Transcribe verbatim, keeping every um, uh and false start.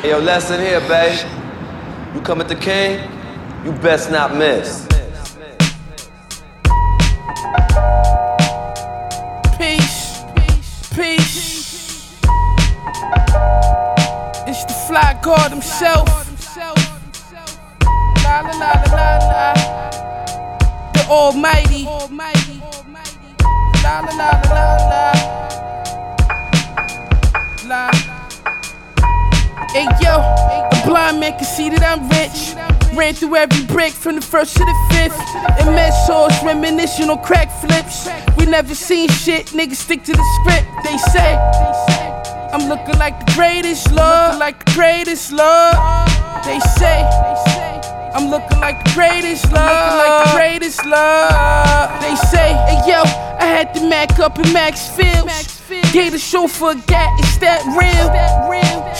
Hey, yo, lesson here, babe. You come at the king, you best not miss. Peace, peace. It's the fly god himself. La la la la la la. The Almighty. La la la la la la. La. Hey yo, a blind man can see that I'm rich. Ran through every brick from the first to the fifth. And met source reminiscing on crack flips. We never seen shit, niggas stick to the script. They say I'm looking like the greatest, Lord. Like the greatest, Lord. They say I'm looking like the greatest, Lord. Like the greatest, Lord. They say, hey yo, I had to Mac up in Max Fields. Gave the chauffeur a gat, it's that real.